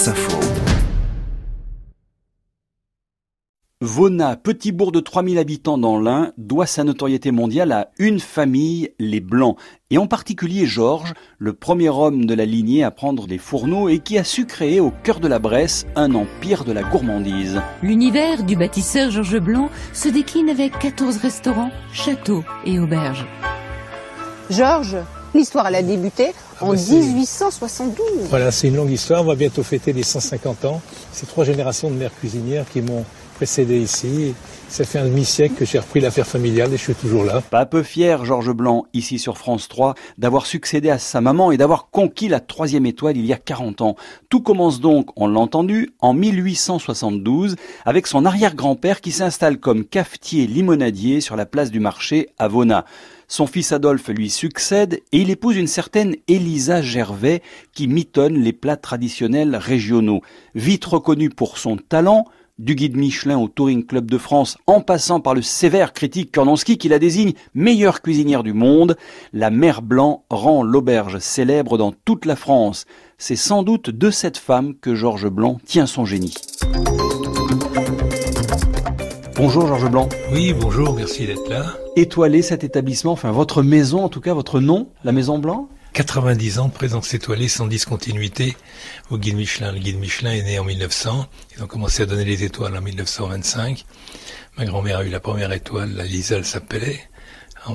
France Info. Vona, petit bourg de 3000 habitants dans l'Ain, doit sa notoriété mondiale à une famille, les Blancs, et en particulier Georges, le premier homme de la lignée à prendre des fourneaux et qui a su créer au cœur de la Bresse un empire de la gourmandise. L'univers du bâtisseur Georges Blanc se décline avec 14 restaurants, châteaux et auberges. Georges, l'histoire elle a débuté en 1872. Voilà, c'est une longue histoire, on va bientôt fêter les 150 ans. C'est 3 générations de mères cuisinières qui m'ont précédé ici. Ça fait un demi-siècle que j'ai repris l'affaire familiale et je suis toujours là. Pas peu fier, Georges Blanc, ici sur France 3, d'avoir succédé à sa maman et d'avoir conquis la 3e étoile il y a 40 ans. Tout commence donc, on l'a entendu, en 1872, avec son arrière-grand-père qui s'installe comme cafetier limonadier sur la place du marché à Vona. Son fils Adolphe lui succède et il épouse une certaine Élisa Gervais qui mitonne les plats traditionnels régionaux. Vite reconnue pour son talent, du guide Michelin au Touring Club de France, en passant par le sévère critique Kornonski qui la désigne meilleure cuisinière du monde, la mère Blanc rend l'auberge célèbre dans toute la France. C'est sans doute de cette femme que Georges Blanc tient son génie. Bonjour Georges Blanc. Oui, bonjour, merci d'être là. Étoilé cet établissement, enfin votre maison en tout cas, votre nom, la Maison Blanc ? 90 ans de présence étoilée sans discontinuité au guide Michelin. Le guide Michelin est né en 1900. Ils ont commencé à donner les étoiles en 1925. Ma grand-mère a eu la première étoile, la Lisa, elle s'appelait, en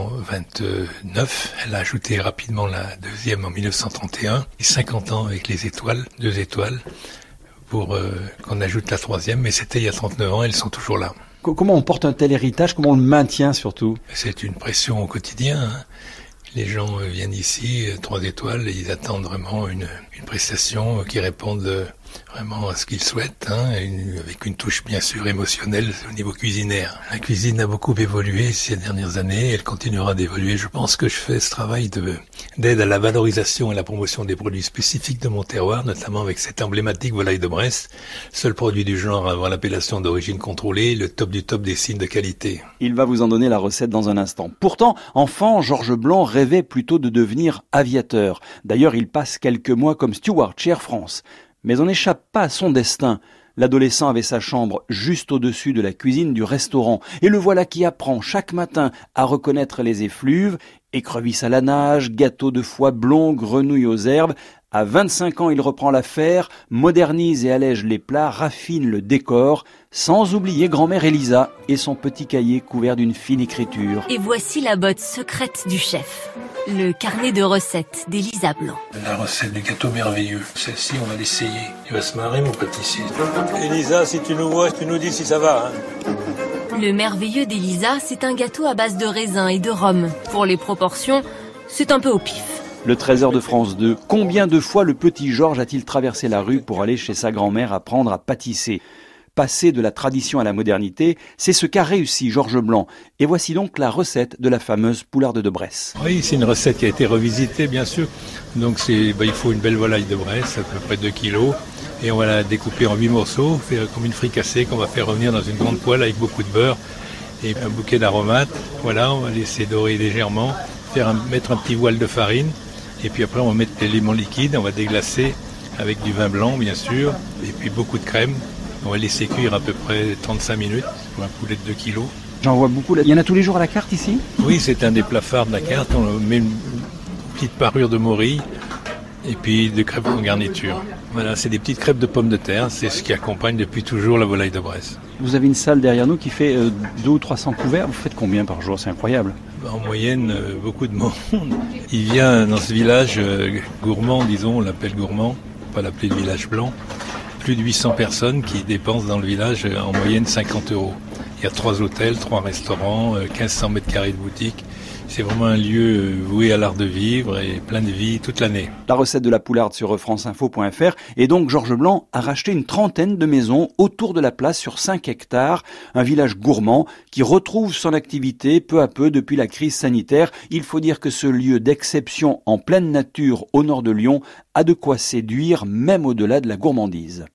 1929. Elle a ajouté rapidement la deuxième en 1931. Et 50 ans avec les étoiles, 2 étoiles, pour qu'on ajoute la 3e. Mais c'était il y a 39 ans, elles sont toujours là. Comment on porte un tel héritage? Comment on le maintient surtout? C'est une pression au quotidien, hein. Les gens viennent ici, 3 étoiles, et ils attendent vraiment une prestation qui réponde vraiment à ce qu'ils souhaitent, hein, avec une touche bien sûr émotionnelle au niveau culinaire. La cuisine a beaucoup évolué ces dernières années, elle continuera d'évoluer. Je pense que je fais ce travail d'aide à la valorisation et à la promotion des produits spécifiques de mon terroir, notamment avec cette emblématique volaille de Bresse, seul produit du genre à avoir l'appellation d'origine contrôlée, le top du top des signes de qualité. Il va vous en donner la recette dans un instant. Pourtant, enfant, Georges Blanc rêvait plutôt de devenir aviateur. D'ailleurs, il passe quelques mois comme steward chez Air France. Mais on n'échappe pas à son destin. L'adolescent avait sa chambre juste au-dessus de la cuisine du restaurant. Et le voilà qui apprend chaque matin à reconnaître les effluves, écrevisses à la nage, gâteaux de foie blond, grenouilles aux herbes. À 25 ans, il reprend l'affaire, modernise et allège les plats, raffine le décor, sans oublier grand-mère Élisa et son petit cahier couvert d'une fine écriture. Et voici la botte secrète du chef, le carnet de recettes d'Élisa Blanc. La recette du gâteau merveilleux. Celle-ci, on va l'essayer. Il va se marrer, mon pâtissier. Élisa, si tu nous vois, tu nous dis si ça va, hein. Le merveilleux d'Élisa, c'est un gâteau à base de raisin et de rhum. Pour les proportions, c'est un peu au pif. Le trésor de France 2. Combien de fois le petit Georges a-t-il traversé la rue pour aller chez sa grand-mère apprendre à pâtisser? Passer de la tradition à la modernité, c'est ce qu'a réussi Georges Blanc. Et voici donc la recette de la fameuse poularde de Bresse. Oui, c'est une recette qui a été revisitée, bien sûr. Donc il faut une belle volaille de Bresse, à peu près 2 kilos. Et on va la découper en 8 morceaux, faire comme une fricassée qu'on va faire revenir dans une grande poêle avec beaucoup de beurre et un bouquet d'aromates. Voilà, on va laisser dorer légèrement, mettre un petit voile de farine. Et puis après, on va mettre les limons liquides, on va déglacer avec du vin blanc, bien sûr, et puis beaucoup de crème. On va laisser cuire à peu près 35 minutes pour un poulet de 2 kilos. J'en vois beaucoup. Il y en a tous les jours à la carte ici? Oui, c'est un des plats phares de la carte. On met une petite parure de morille et puis de crêpes en garniture. Voilà, c'est des petites crêpes de pommes de terre. C'est ce qui accompagne depuis toujours la volaille de Bresse. Vous avez une salle derrière nous qui fait 200 ou 300 couverts. Vous faites combien par jour? C'est incroyable. En moyenne, beaucoup de monde. Il vient dans ce village gourmand, disons, on l'appelle gourmand, pas l'appeler le village blanc. Plus de 800 personnes qui dépensent dans le village en moyenne 50 €. Il y a 3 hôtels, 3 restaurants, 1500 mètres carrés de boutique. C'est vraiment un lieu voué à l'art de vivre et plein de vie toute l'année. La recette de la poularde sur franceinfo.fr. Et donc Georges Blanc a racheté une trentaine de maisons autour de la place sur 5 hectares. Un village gourmand qui retrouve son activité peu à peu depuis la crise sanitaire. Il faut dire que ce lieu d'exception en pleine nature au nord de Lyon a de quoi séduire même au-delà de la gourmandise.